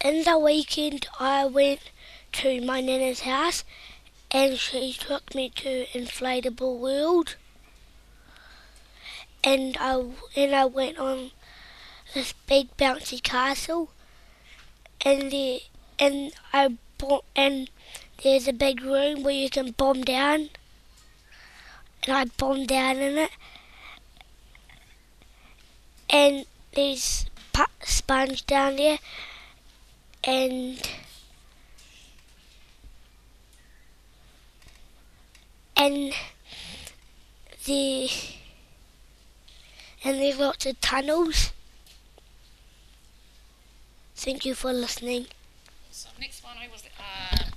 In the weekend, I went to my nana's house and she took me to Inflatable World. And I went on this big bouncy castle, and there's a big room where you can bomb down, and I bombed down in it, and there's sponge down there, and and the and there's lots of tunnels. Thank you for listening. So next one, who was it?